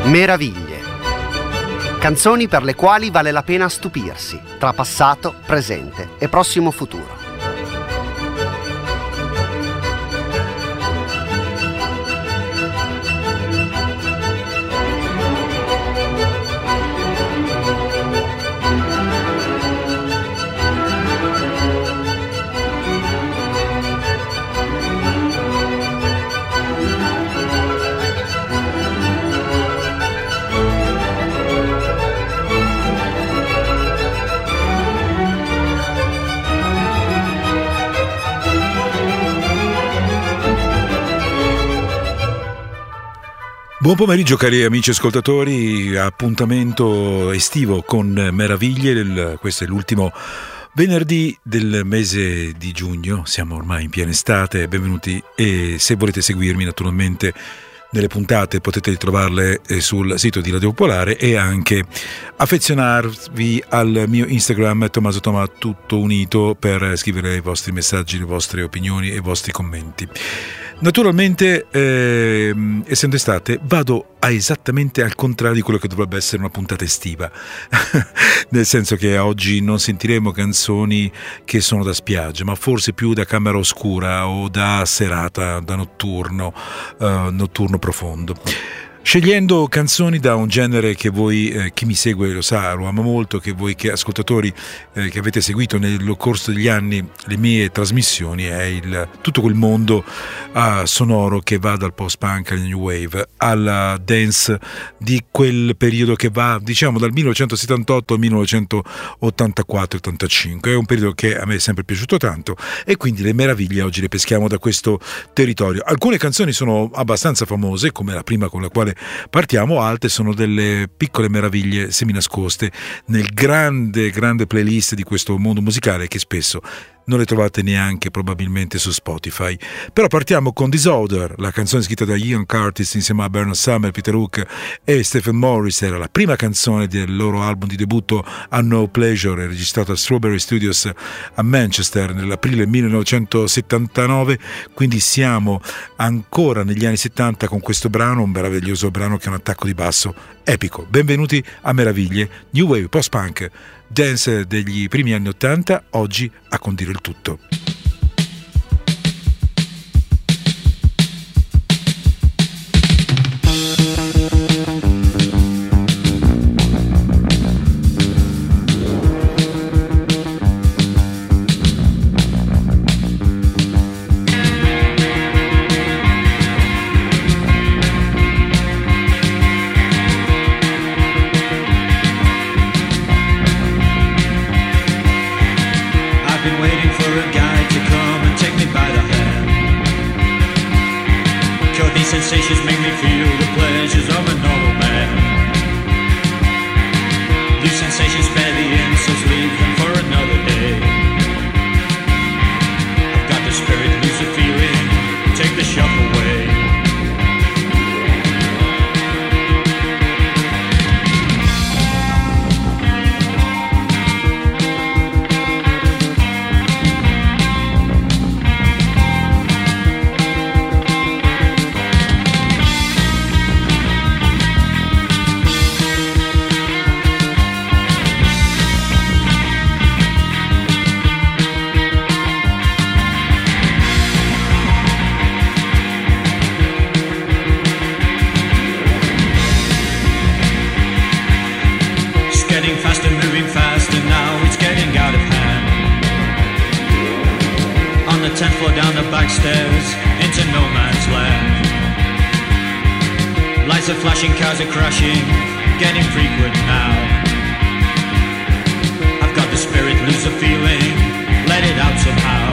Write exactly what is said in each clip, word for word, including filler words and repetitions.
Meraviglie. Canzoni per le quali vale la pena stupirsi, tra passato, presente e prossimo futuro. Buon pomeriggio cari amici ascoltatori, appuntamento estivo con Meraviglie, il, questo è l'ultimo venerdì del mese di giugno, siamo ormai in piena estate, benvenuti e se volete seguirmi naturalmente nelle puntate potete trovarle sul sito di Radio Popolare e anche affezionarvi al mio Instagram Tommaso Toma tutto unito per scrivere i vostri messaggi, le vostre opinioni e i vostri commenti. Naturalmente, eh, essendo estate, vado a esattamente al contrario di quello che dovrebbe essere una puntata estiva, nel senso che oggi non sentiremo canzoni che sono da spiaggia, ma forse più da camera oscura o da serata, da notturno, eh, notturno profondo. Scegliendo canzoni da un genere che voi, eh, chi mi segue lo sa, lo amo molto, che voi che ascoltatori eh, che avete seguito nel corso degli anni le mie trasmissioni, è il, tutto quel mondo uh, sonoro che va dal post-punk al new wave, alla dance di quel periodo che va diciamo dal millenovecentosettantotto al millenovecentottantaquattro ottantacinque. È un periodo che a me è sempre piaciuto tanto e quindi le meraviglie oggi le peschiamo da questo territorio. Alcune canzoni sono abbastanza famose, come la prima con la quale partiamo, altre sono delle piccole meraviglie seminascoste nel grande grande playlist di questo mondo musicale che spesso non le trovate neanche probabilmente su Spotify. Però partiamo con Disorder, la canzone scritta da Ian Curtis insieme a Bernard Sumner, Peter Hook e Stephen Morris. Era la prima canzone del loro album di debutto A No Pleasure, registrato a Strawberry Studios a Manchester nell'aprile millenovecentosettantanove, quindi siamo ancora negli anni settanta con questo brano, un meraviglioso brano che ha un attacco di basso epico. Benvenuti a Meraviglie, New Wave, Post-Punk, Dance degli primi anni ottanta, oggi a condire il tutto. Sensations make me feel the pleasures of a normal man. These sensations spare the insults, leave them for another day. I've got the spirit, lose the feeling, take the shock away. tenth floor down the back stairs into no man's land. Lights are flashing, cars are crashing, getting frequent now. I've got the spirit, lose the feeling, let it out somehow.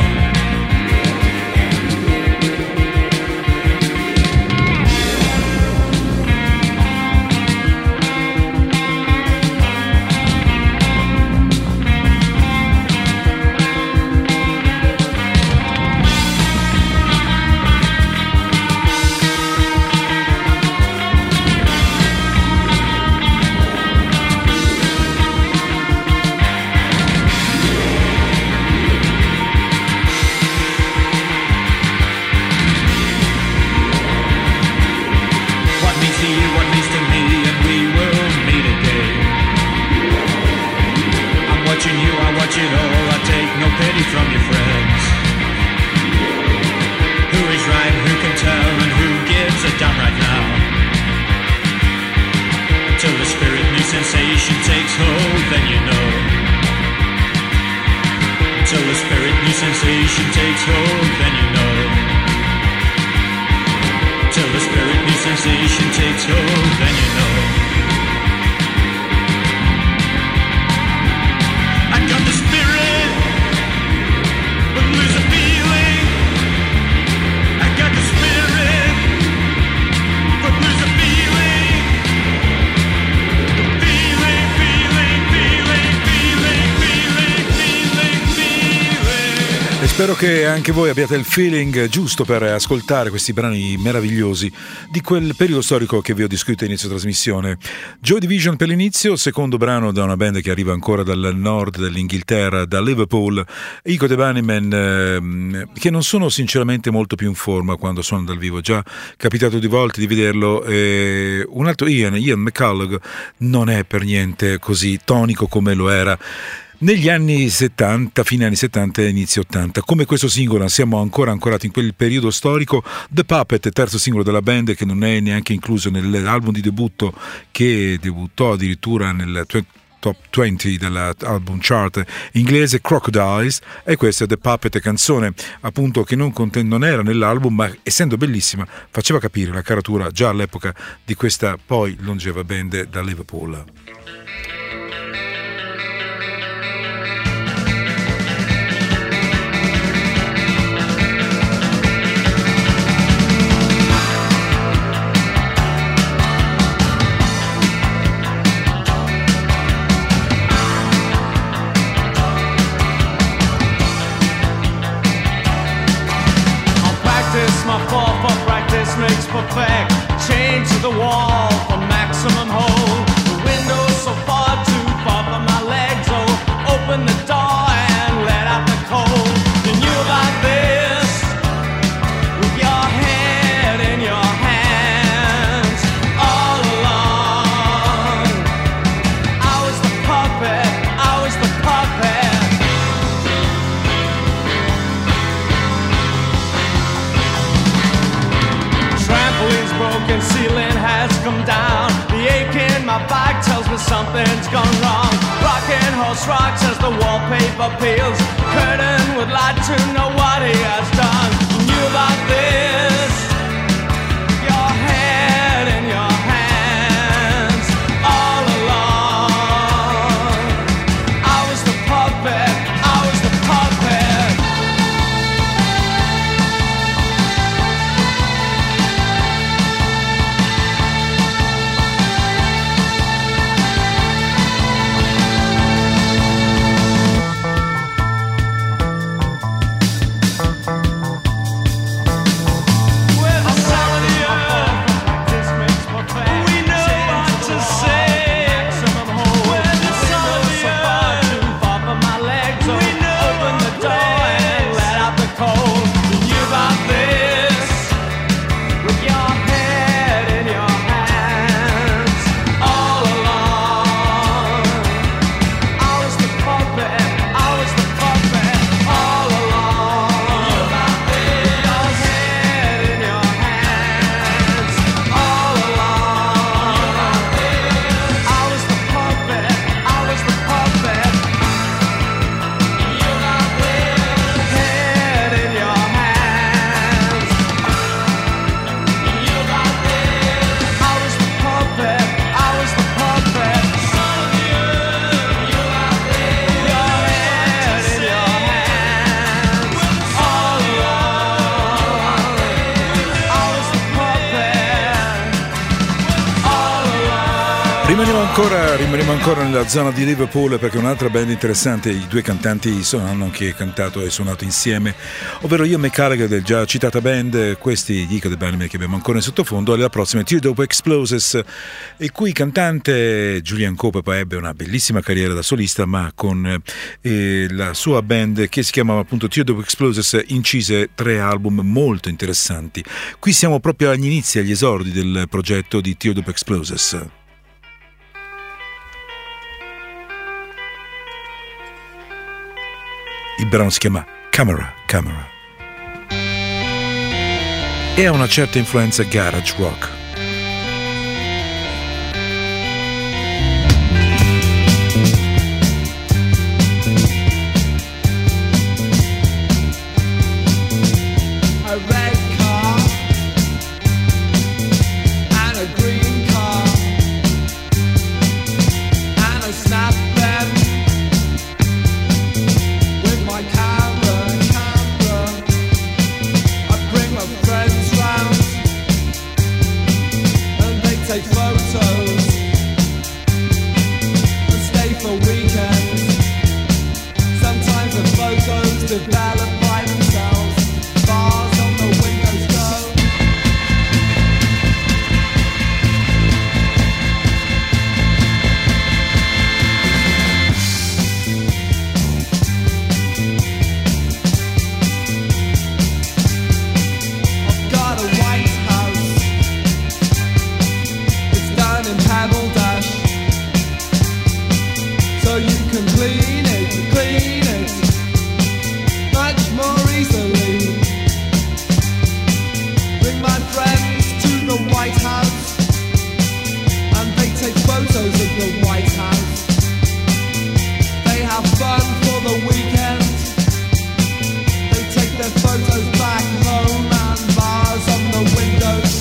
then you know. Till the spirit new sensation takes hold, then you know. Till the spirit new sensation takes hold, then you know. I got the spirit, but lose a feeling. I got the spirit, but lose a feeling. Feeling, feeling, feeling, feeling, feeling, feeling, feeling. E spero che anche voi abbiate il feeling giusto per ascoltare questi brani meravigliosi di quel periodo storico che vi ho descritto a inizio trasmissione. Joy Division per l'inizio, secondo brano da una band che arriva ancora dal nord dell'Inghilterra, da Liverpool, Echo the Bunnymen, ehm, che non sono sinceramente molto più in forma quando suonano dal vivo. Già capitato di volte di vederlo. Eh, un altro Ian, Ian McCulloch, non è per niente così tonico come lo era negli anni settanta, fine anni settanta e inizio ottanta. Come questo singolo siamo ancora ancorati in quel periodo storico. The Puppet, terzo singolo della band, che non è neanche incluso nell'album di debutto, che debuttò addirittura nel top venti dell'album chart inglese, Crocodiles. E questa è The Puppet, canzone appunto che non, conten- non era nell'album, ma essendo bellissima faceva capire la caratura già all'epoca di questa poi longeva band da Liverpool. Perfect, chained to the wall for maximum hold. The window's so far too far for my legs. Oh, open the door and let out the cold. You knew about this with your head in your hands all along. I was the puppet, I was the puppet. Broken ceiling has come down. The ache in my back tells me something's gone wrong. Rocking horse rocks as the wallpaper peels. Curtain would like to know what he has done. You knew about this, your head in your hands all along. I was the puppet, I was the puppet. Rimaniamo ancora, rimaniamo ancora nella zona di Liverpool, perché un'altra band interessante, i due cantanti sono, hanno anche cantato e suonato insieme, ovvero Ian McCulloch del già citata band, questi gli Echo the Bunnymen che abbiamo ancora in sottofondo, e la prossima Teardrop Explosions, il cui cantante Julian Cope poi ebbe una bellissima carriera da solista, ma con eh, la sua band che si chiamava appunto Teardrop Explosions incise tre album molto interessanti. Qui siamo proprio agli inizi, agli esordi del progetto di Teardrop Explosions. Il brano si chiama Camera, Camera e ha una certa influenza garage rock. take photos and stay for weekends. Sometimes the photos develop by themselves. Bars on the windows go. I've got a White House. It's down in Pebble Dash. So you can clean it, clean it much more easily. Bring my friends to the White House and they take photos of the White House. They have fun for the weekend. They take their photos back home and bars on the windows.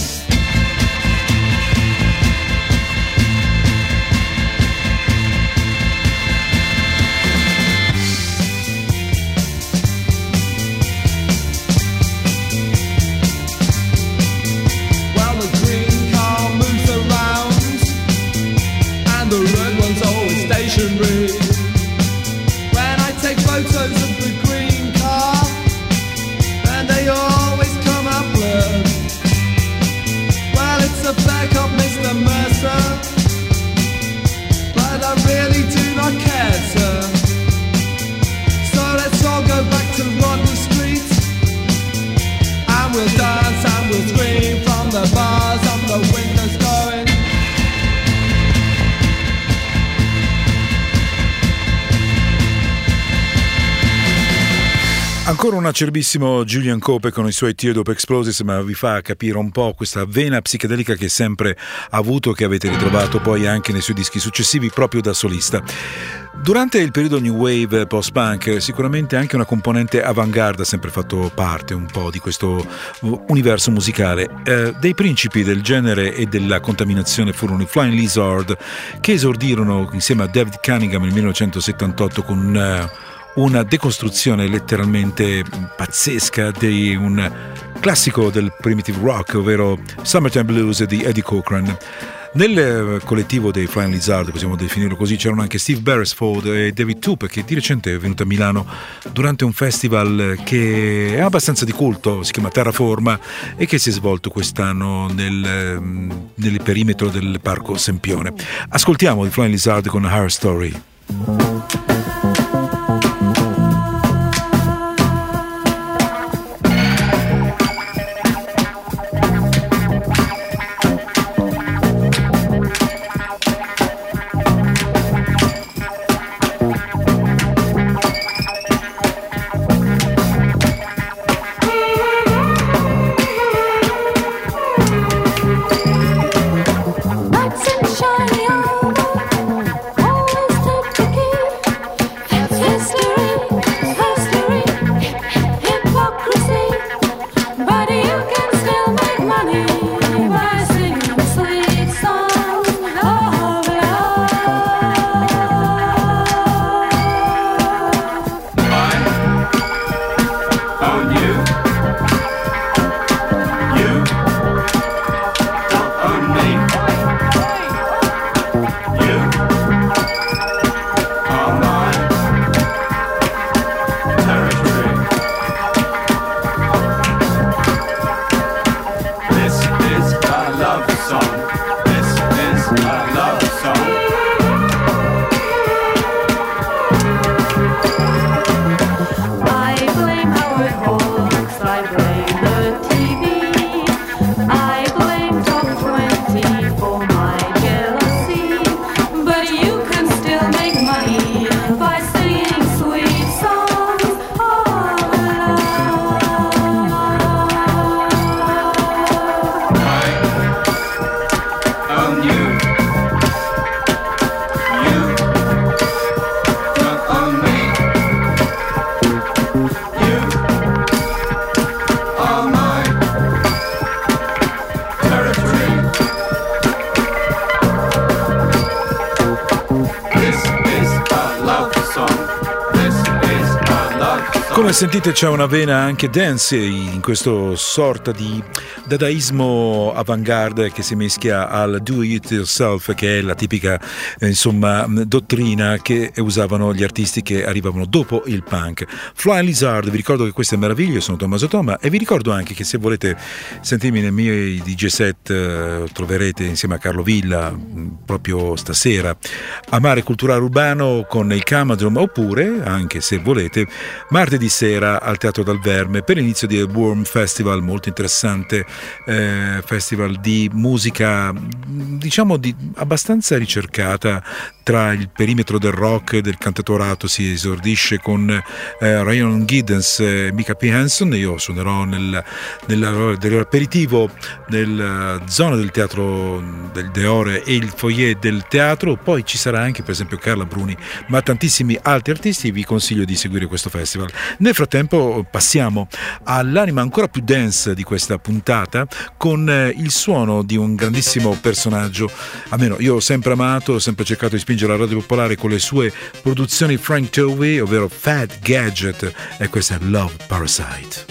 Well, the green car moves around and the red one's always stationary. When I take photos of the green car, and they always come out blurred. Well, it's a fair cop, Mister Mercer, but I really do not care, sir. So let's all go back to Rodney Street, and we'll dance and we'll scream from the bars on the windows going. Ancora un acerbissimo Julian Cope con i suoi Teardrop Explosives, ma vi fa capire un po' questa vena psichedelica che sempre ha avuto, che avete ritrovato poi anche nei suoi dischi successivi proprio da solista. Durante il periodo New Wave post-punk sicuramente anche una componente avant-garde ha sempre fatto parte un po' di questo universo musicale. Eh, dei principi del genere e della contaminazione furono i Flying Lizard, che esordirono insieme a David Cunningham nel millenovecentosettantotto con uh, una decostruzione letteralmente pazzesca di un classico del primitive rock, ovvero Summertime Blues di Eddie Cochran. Nel collettivo dei Flying Lizard, possiamo definirlo così, c'erano anche Steve Beresford e David Tupe, che di recente è venuto a Milano durante un festival che è abbastanza di culto, si chiama Terraforma, e che si è svolto quest'anno nel, nel perimetro del Parco Sempione. Ascoltiamo i Flying Lizard con Her Story. Lights and shiny armor, always take the own you. Come sentite c'è una vena anche dance in questo sorta di dadaismo avant-garde che si mischia al do it yourself, che è la tipica eh, insomma dottrina che usavano gli artisti che arrivavano dopo il punk. Flying Lizard, vi ricordo che queste meraviglie, sono Tommaso Toma, e vi ricordo anche che se volete sentirmi nei miei D J set eh, troverete insieme a Carlo Villa mh, proprio stasera Amare Culturale Urbano con il Camadron, oppure anche se volete martedì sera al Teatro Dal Verme per l'inizio di Worm Festival, molto interessante eh, festival di musica diciamo di, abbastanza ricercata tra il perimetro del rock e del cantautorato. Si esordisce con eh, Ryan Giddens e Mika P. Hansen. Io suonerò nel, nel, nell'aperitivo nella zona del teatro del Deore e il foyer del teatro. Poi ci sarà anche per esempio Carla Bruni, ma tantissimi altri artisti. Vi consiglio di seguire questo festival. Nel frattempo passiamo all'anima ancora più dance di questa puntata con eh, il suono di un grandissimo personaggio, almeno io ho sempre amato, ho sempre cercato di spingere la radio popolare con le sue produzioni Frank Tovey, ovvero Fat Gadget, e questa è Love Parasite.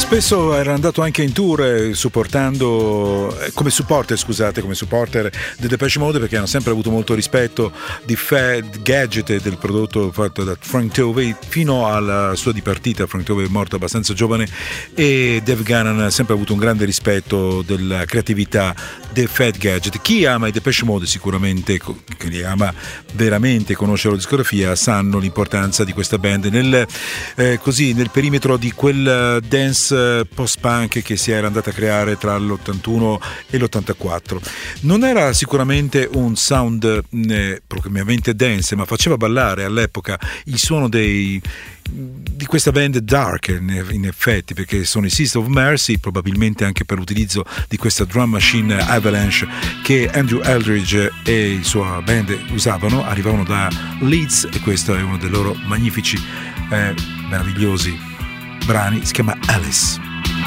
Spesso era andato anche in tour eh, supportando eh, come supporter, scusate, come supporter di Depeche Mode, perché hanno sempre avuto molto rispetto di Fat Gadget e del prodotto fatto da Frank Tovey fino alla sua dipartita. Frank Tovey è morto abbastanza giovane e Dave Gannon ha sempre avuto un grande rispetto della creatività dei Fat Gadget. Chi ama i Depeche Mode sicuramente, chi li ama veramente, conosce la discografia, sanno l'importanza di questa band nel, eh, così, nel perimetro di quel dance post-punk che si era andata a creare tra l'ottantuno e l'ottantaquattro. Non era sicuramente un sound eh, propriamente dance, ma faceva ballare all'epoca il suono dei di questa band dark in effetti, perché sono i Sisters of Mercy, probabilmente anche per l'utilizzo di questa drum machine Avalanche che Andrew Eldridge e il suo band usavano. Arrivavano da Leeds e questo è uno dei loro magnifici eh, meravigliosi brani, si chiama Alice.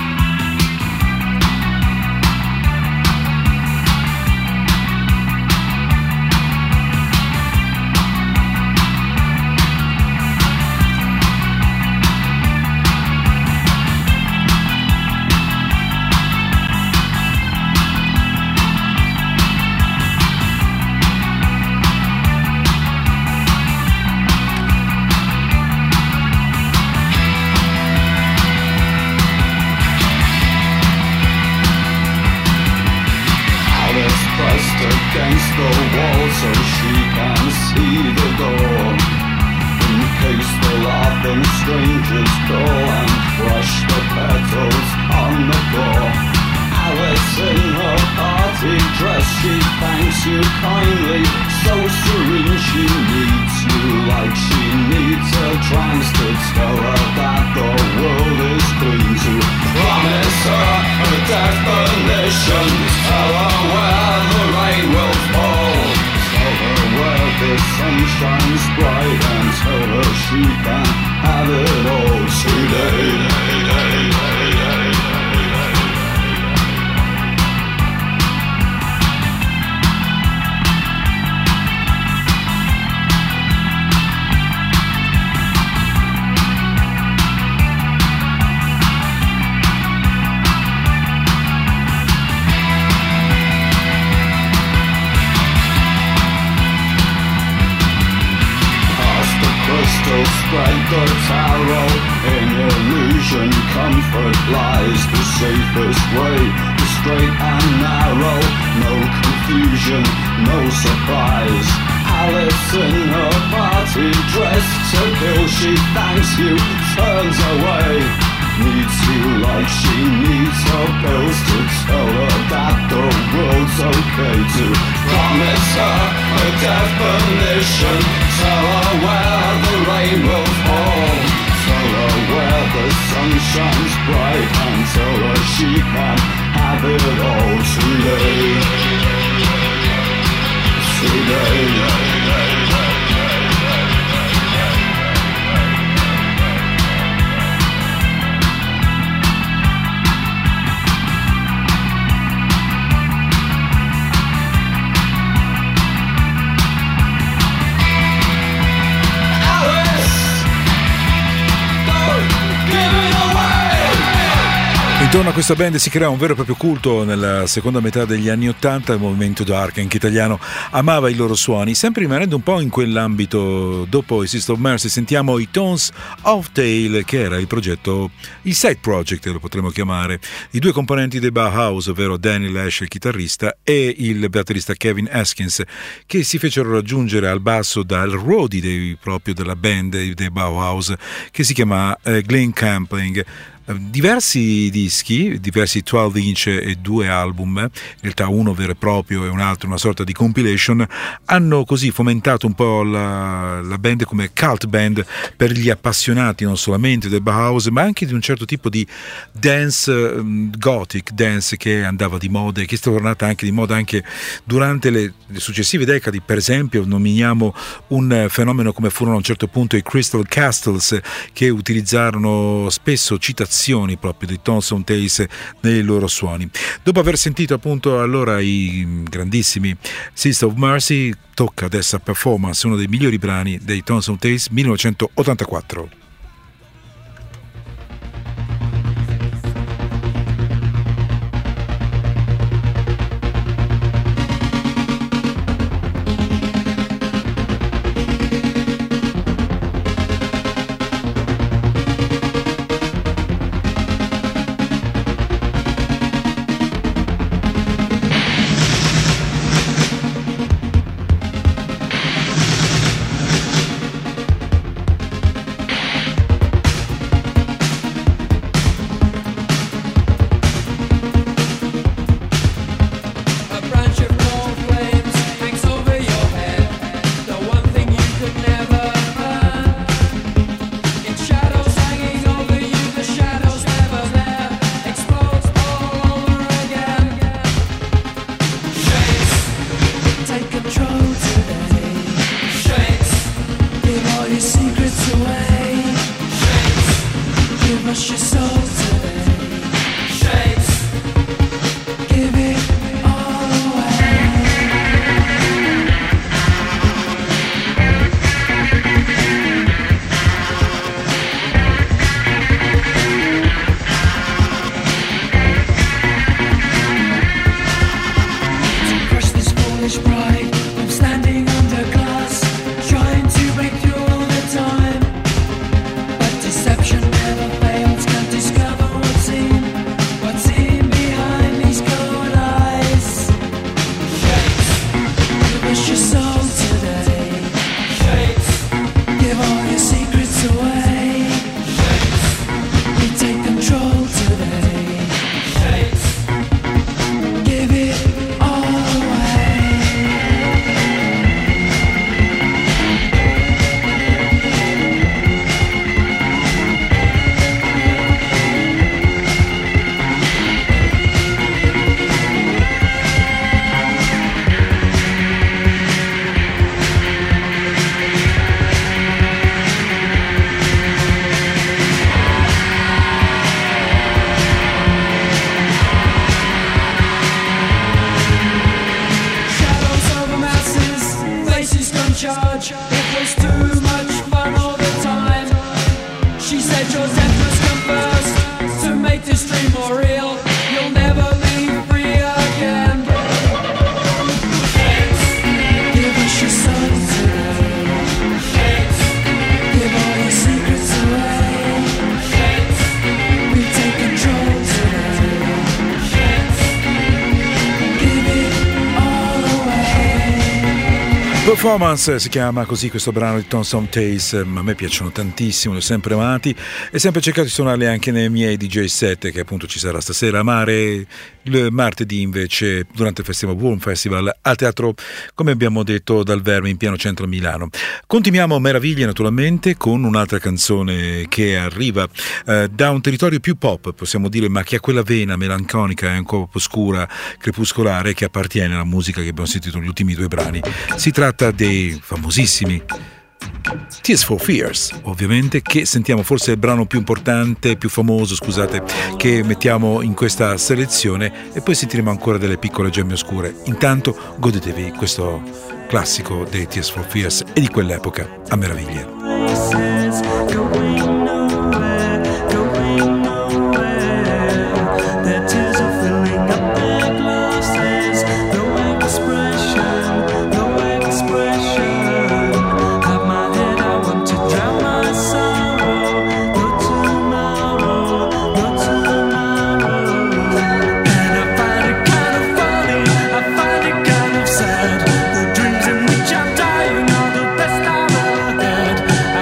Intorno a questa band si crea un vero e proprio culto nella seconda metà degli anni Ottanta. Il movimento dark, anche italiano, amava i loro suoni, sempre rimanendo un po' in quell'ambito. Dopo i Sisters of Mercy sentiamo i Tones of Tail, che era il progetto, il side project lo potremmo chiamare, i due componenti dei Bauhaus, ovvero Danny Lash, il chitarrista, e il batterista Kevin Haskins, che si fecero raggiungere al basso dal roadie dei, proprio della band dei Bauhaus, che si chiama eh, Glenn Campling. Diversi dischi, diversi dodici inch e due album, in realtà uno vero e proprio e un altro una sorta di compilation, hanno così fomentato un po' la, la band come cult band per gli appassionati non solamente del Bauhaus ma anche di un certo tipo di dance, um, gothic dance, che andava di moda e che è tornata anche di moda anche durante le, le successive decadi. Per esempio nominiamo un fenomeno come furono a un certo punto i Crystal Castles, che utilizzarono spesso citazioni proprio di Tones of Tail nei loro suoni. Dopo aver sentito appunto allora i grandissimi Sisters of Mercy, tocca adesso a Performance, uno dei migliori brani dei Tones of Tail, millenovecentottantaquattro. Give us your soul today. Shapes. Give it all away. To crush this foolish pride, I'm standing under glass, trying to break through all the time. But deception never fails, can't discover what's in, what's in behind these cold eyes. Shapes, give us your soul today. Shapes, give all your secrets away. Shapes, we take control today. Shapes, give it all away. Shadows over masses, faces come charge. It was too much fun all the time. She said your death must come first to make this dream more real. You'll never be free again. Give us your soul today. Give all your secrets away. We take control today. Give it all away. Performance si chiama così questo brano di Tom Tales, ma a me piacciono tantissimo, li ho sempre amati e sempre cercato di suonarli anche nei miei D J set che appunto ci sarà stasera a Mare, il martedì invece durante il Festival Warm Festival al teatro, come abbiamo detto, dal Verme in pieno centro a Milano. Continuiamo Meraviglie naturalmente con un'altra canzone che arriva eh, da un territorio più pop, possiamo dire, ma che ha quella vena melanconica e un po' oscura, crepuscolare, che appartiene alla musica che abbiamo sentito negli ultimi due brani. Si tratta dei famosissimi Tears for Fears, ovviamente, che sentiamo forse il brano più importante, più famoso, scusate, che mettiamo in questa selezione, e poi sentiremo ancora delle piccole gemme oscure. Intanto godetevi questo classico dei Tears for Fears e di quell'epoca a Meraviglie. Places going nowhere, going nowhere. Their tears are filling up their glasses. No expression, no expression. At my head, I want to drown my sorrow. No tomorrow, no tomorrow. And I find it kind of funny, I find it kind of sad. The dreams in which I'm dying are the best I've ever had.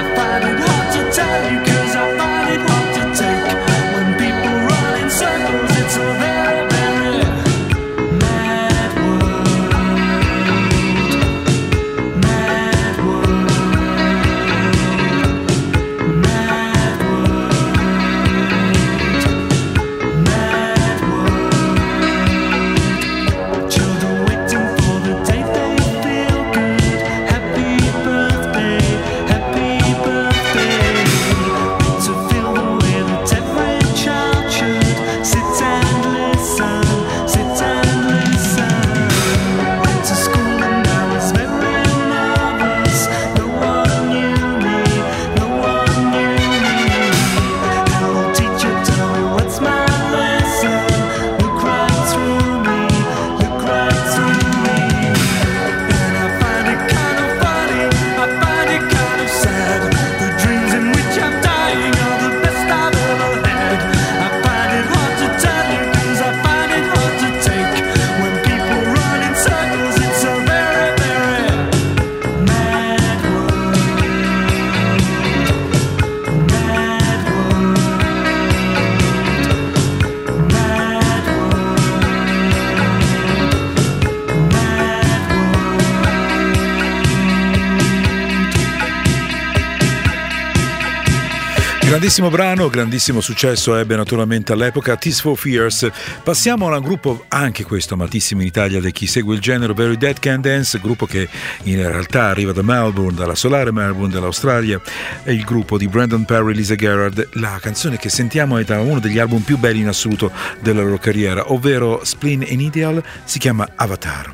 Grandissimo brano, grandissimo successo ebbe naturalmente all'epoca Tears for Fears. Passiamo a un gruppo, anche questo amatissimo in Italia da chi segue il genere, Very Dead Can Dance, gruppo che in realtà arriva da Melbourne, dalla solare Melbourne dell'Australia. È il gruppo di Brandon Perry e Lisa Gerrard. La canzone che sentiamo è da uno degli album più belli in assoluto della loro carriera, ovvero Spleen and Ideal, si chiama Avatar.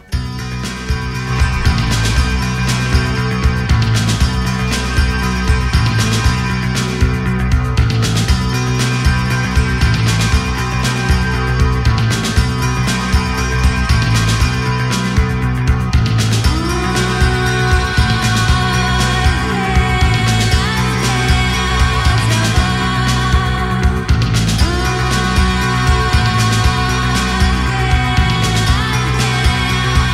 I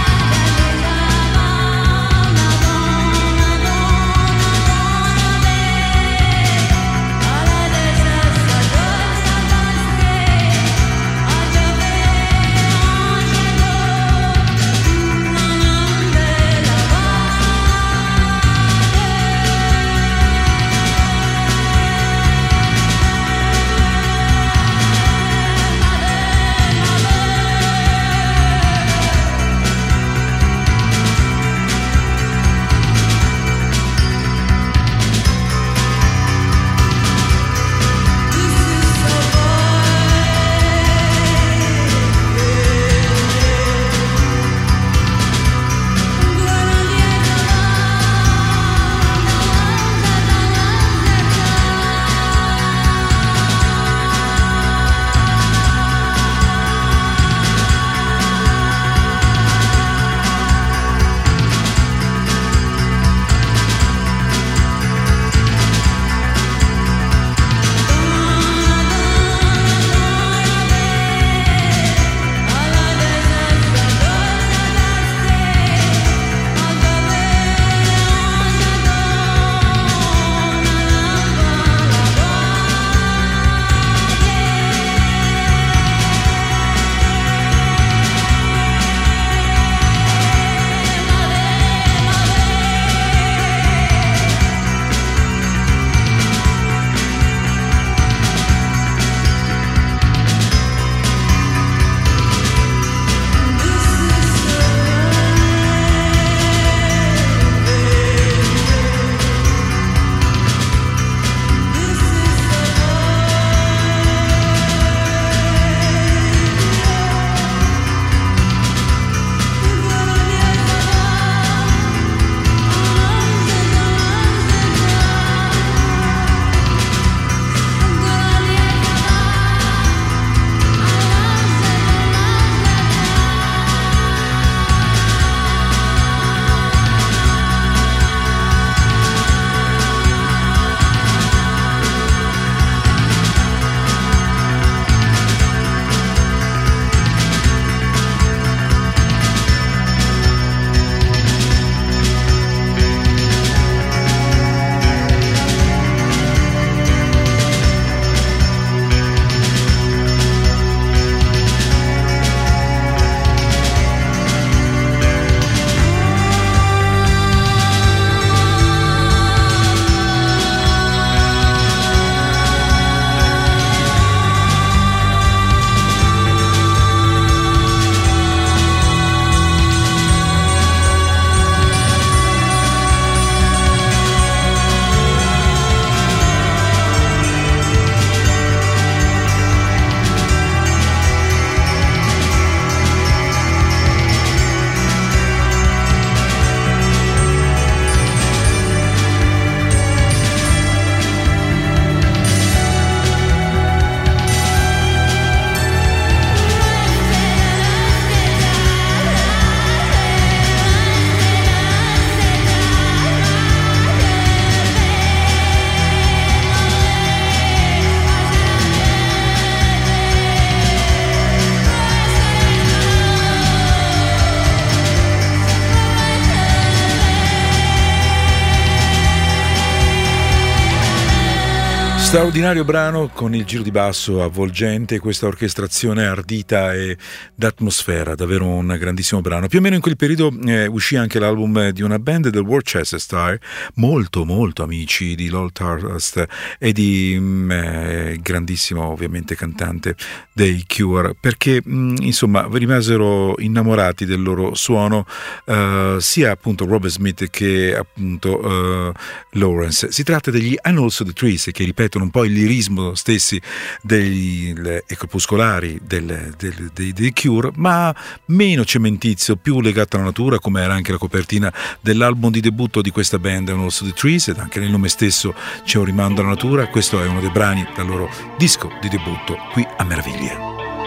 Straordinario brano con il giro di basso avvolgente, questa orchestrazione ardita e d'atmosfera, davvero un grandissimo brano. Più o meno in quel periodo eh, uscì anche l'album di una band del Worcester, molto molto amici di Lol Tart e di mh, eh, grandissimo ovviamente cantante dei Cure, perché mh, insomma rimasero innamorati del loro suono eh, sia appunto Robert Smith che appunto eh, Lawrence. Si tratta degli Annals of the Trees, che ripetono un po' il lirismo stessi dei crepuscolari del, del, dei, dei Cure, ma meno cementizio, più legato alla natura, come era anche la copertina dell'album di debutto di questa band, Annals of the Trees, ed anche nel nome stesso c'è un rimando alla natura. Questo è uno dei brani del loro disco di debutto qui a Meraviglia.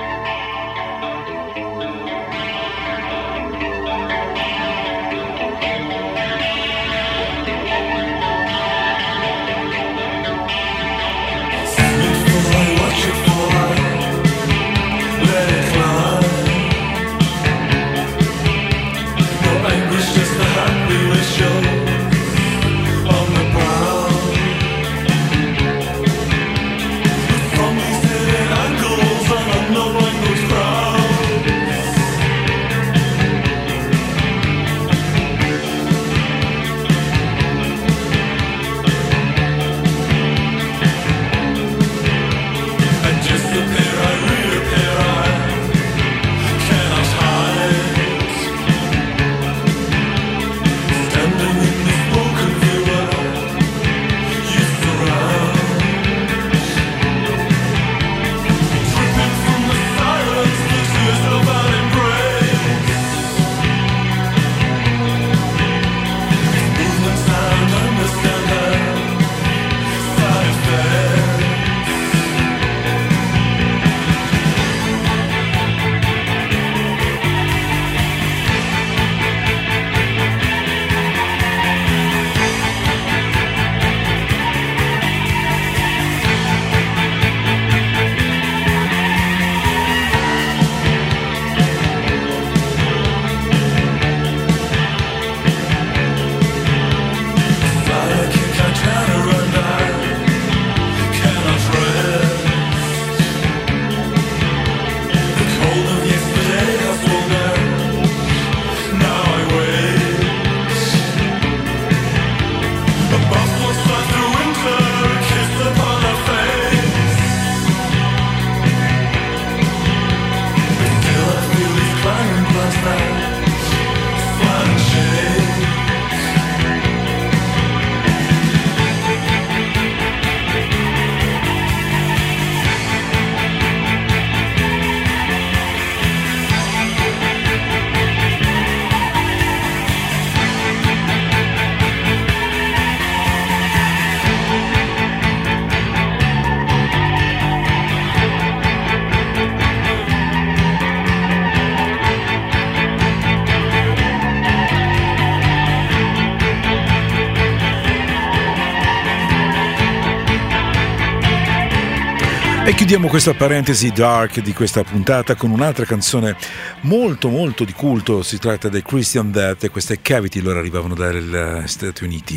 E chiudiamo questa parentesi dark di questa puntata con un'altra canzone molto molto di culto. Si tratta dei Christian Death e queste Cavity, loro arrivavano dagli Stati Uniti.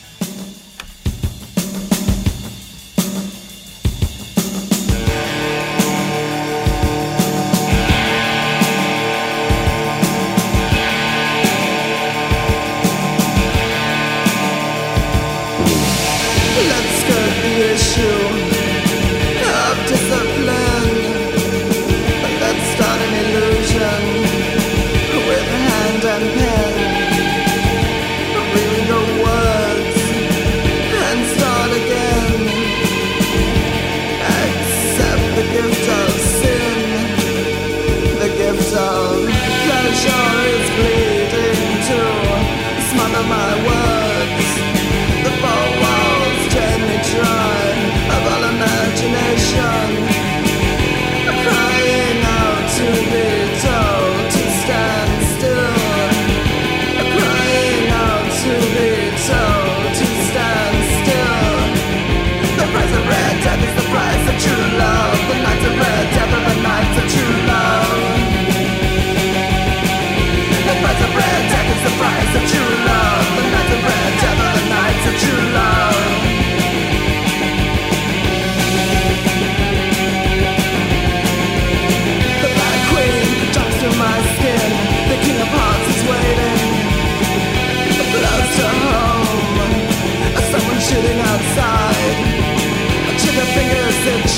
Let's skirt the issue of discipline. Let's start an illusion with hand and pen. Read the words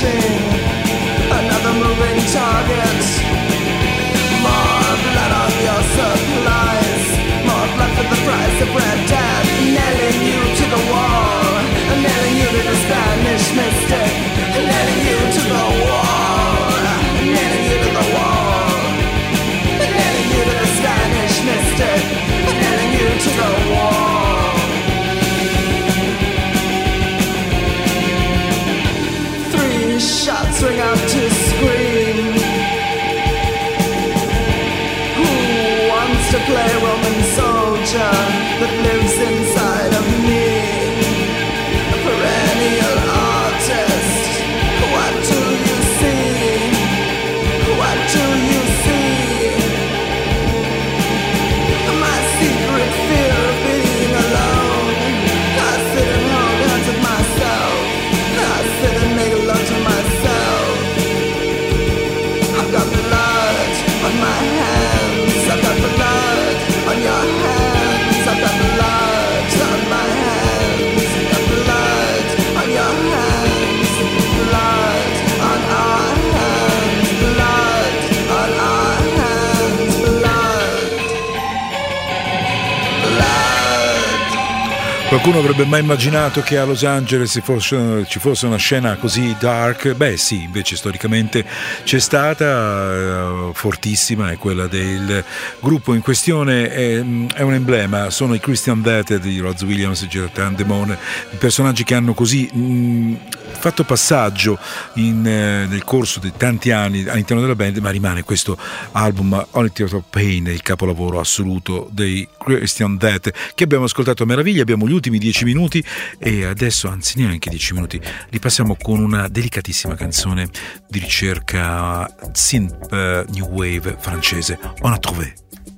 vanishing. Another moving target. More blood on your supplies. More blood for the price of red death. Nailing you to the wall. Nailing you to the Spanish mystic. Nailing you to the wall. Nailing you to the wall. Nailing you to the Spanish mystic. Nailing you to the wall. Three shots ring out to scream. Who wants to play Roman soldier that lives inside of me? A perennial artist. What do you see? What do you see? My secret fear of being alone. I sit and hold hands with myself. I sit and make love to myself. I've got blood on my hands. I've got blood on your hands. I've got blood on my hands. I've got blood on your hands. Blood on our hands. Blood on our hands. Blood. Blood. Qualcuno avrebbe mai immaginato che a Los Angeles ci fosse, ci fosse una scena così dark? Beh sì, invece storicamente c'è stata, eh, fortissima, è quella del gruppo in questione, è, è un emblema, sono i Christian Death di Roz Williams e Jonathan Demone, personaggi che hanno così mh, fatto passaggio in, eh, nel corso di tanti anni all'interno della band, ma rimane questo album Only Tears of Pain, il capolavoro assoluto dei Christian Death, che abbiamo ascoltato a meraviglia. Abbiamo gli ultimi dieci minuti e adesso, anzi neanche dieci minuti, li passiamo con una delicatissima canzone di ricerca synth uh, new wave francese, On a trouvé.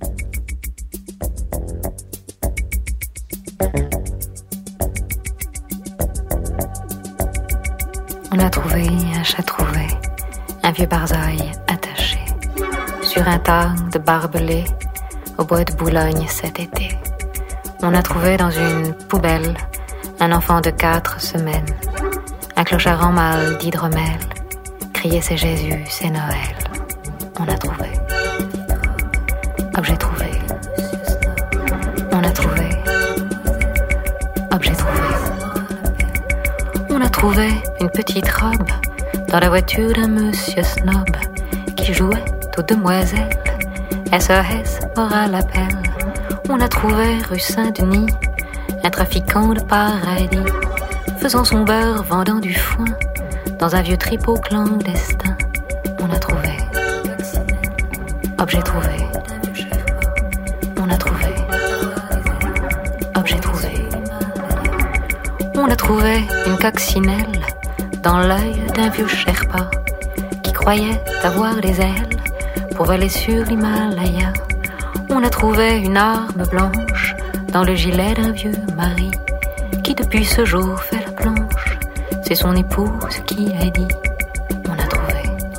On a trouvé un chat trouvé, un vieux barzaille attaché sur un tas de barbelés au bois de Boulogne cet été. On a trouvé dans une poubelle un enfant de quatre semaines, un clochard en mal d'hydromel, criait c'est Jésus, c'est Noël. On a trouvé. Objet trouvé. On a trouvé. Objet trouvé. On a trouvé une petite robe dans la voiture d'un monsieur snob qui jouait aux demoiselles. S O S aura l'appel. On a trouvé rue Saint-Denis un trafiquant de paradis faisant son beurre, vendant du foin dans un vieux tripot clandestin. On a trouvé. Objet trouvé. On a trouvé. Objet trouvé. On a trouvé une coccinelle dans l'œil d'un vieux Sherpa qui croyait avoir les ailes pour voler sur l'Himalaya. On a trouvé une arme blanche dans le gilet d'un vieux mari qui depuis ce jour fait la planche. C'est son épouse qui a dit. On a trouvé.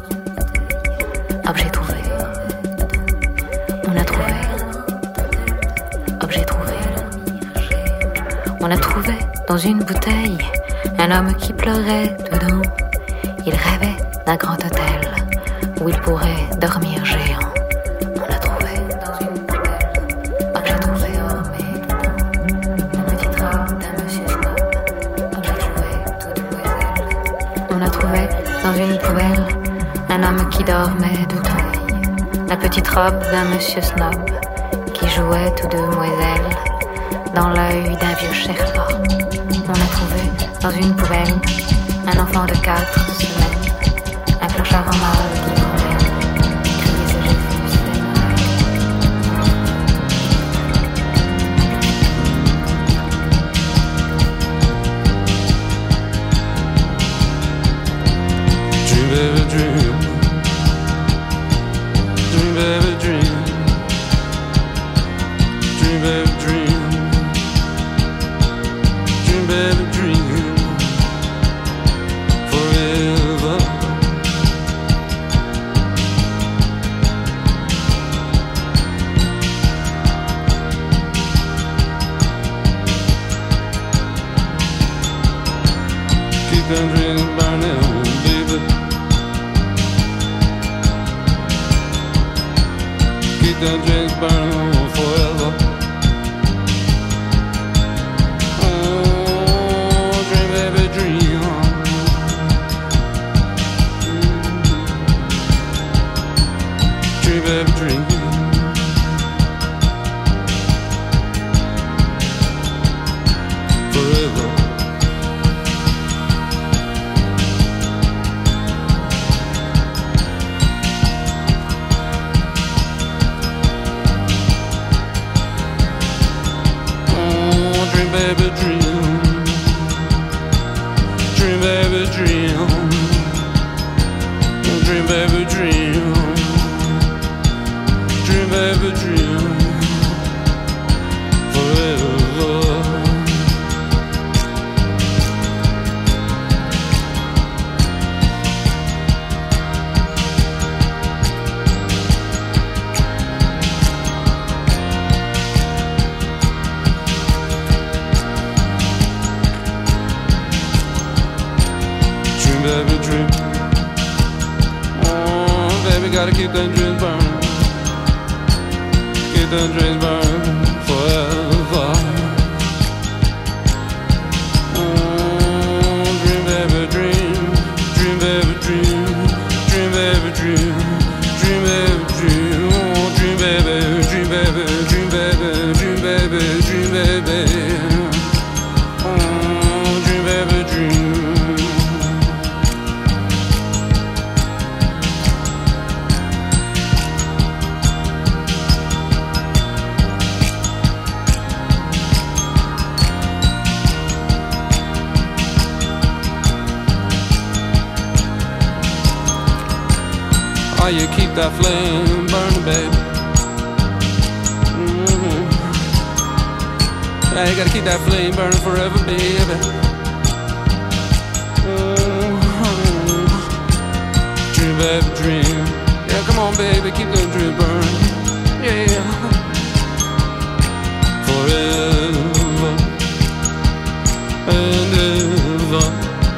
Objet trouvé. On a trouvé. Objet trouvé. On a trouvé dans une bouteille un homme qui pleurait dedans. Il rêvait d'un grand hôtel où il pourrait dormir géant. On a trouvé dans une poubelle. Objet trouvé. La petite robe d'un monsieur snob. Objet trouvé. Toute demoiselle. On a trouvé dans une poubelle un homme qui dormait dedans. La petite robe d'un monsieur snob qui jouait tout demoiselle dans l'œil d'un vieux Sherpa. On a trouvé dans une poubelle un enfant de quatre semaines, un clochard en mal d'hydromel, criait ce Jésus, c'est Dream, baby, dream. Dream, baby, dream. Dream, baby, dream. Dream, baby, dream. Forever. Keep them dreams burning, baby. keep them dreams burning forever. Oh, dream, baby, dream. Dream, baby, dream. Forever. Oh, dream, baby, dream. Dream, baby, dream. Dream, baby, dream. Dream, baby, dream. Forever. Dream, baby, dream. Oh, baby, gotta keep them dreams burning. Keep them dreams burning forever. Oh, dream, baby, dream. Dream, baby, dream. Dream, baby, dream. Dream, baby, dream. Oh, dream, baby, dream, baby, dream, baby, dream, baby, dream, baby. Oh, dream, baby, dream. Oh, you keep that flame burning, baby. Mm-hmm. Yeah, you gotta keep that flame burning forever, baby. Mm-hmm. Dream, baby, dream. Yeah, come on, baby, keep that dream burning. Yeah. Forever and ever.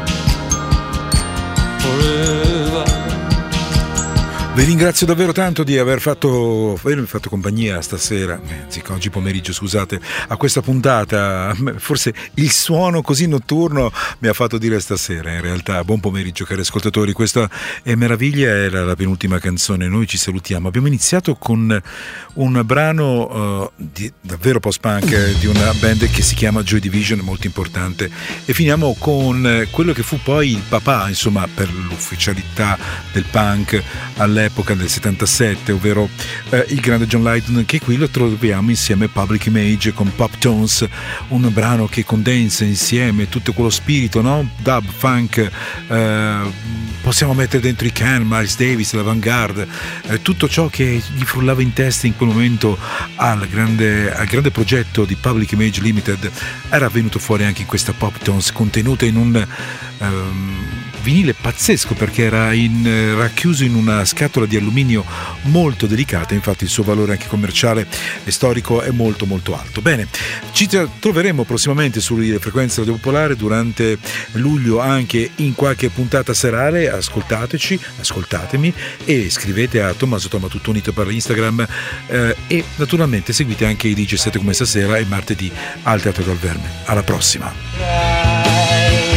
Forever. Vi ringrazio davvero tanto di aver fatto, avermi fatto compagnia stasera, anzi oggi pomeriggio, scusate, a questa puntata. Forse il suono così notturno mi ha fatto dire stasera, in realtà buon pomeriggio cari ascoltatori, questa è Meraviglia, era la penultima canzone, noi ci salutiamo. Abbiamo iniziato con un brano uh, di, davvero post-punk eh, di una band che si chiama Joy Division, molto importante, e finiamo con quello che fu poi il papà, insomma, per l'ufficialità del punk all'epoca del settantasette, ovvero eh, il grande John Lydon, che qui lo troviamo insieme a Public Image con Pop Tones, un brano che condensa insieme tutto quello spirito, no? Dub, funk, eh, possiamo mettere dentro i Can, Miles Davis, l'Avantgarde, eh, tutto ciò che gli frullava in testa in quel momento al grande, al grande progetto di Public Image Limited era venuto fuori anche in questa Pop Tones, contenuta in un um, vinile pazzesco, perché era in, racchiuso in una scatola di alluminio molto delicata, infatti il suo valore anche commerciale e storico è molto molto alto. Bene, ci troveremo prossimamente sulle frequenze Radio Popolare durante luglio anche in qualche puntata serale, ascoltateci, ascoltatemi e scrivete a Tommaso Toma tutto unito per Instagram eh, e naturalmente seguite anche i D J set come stasera e martedì al Teatro del Verme. Alla prossima!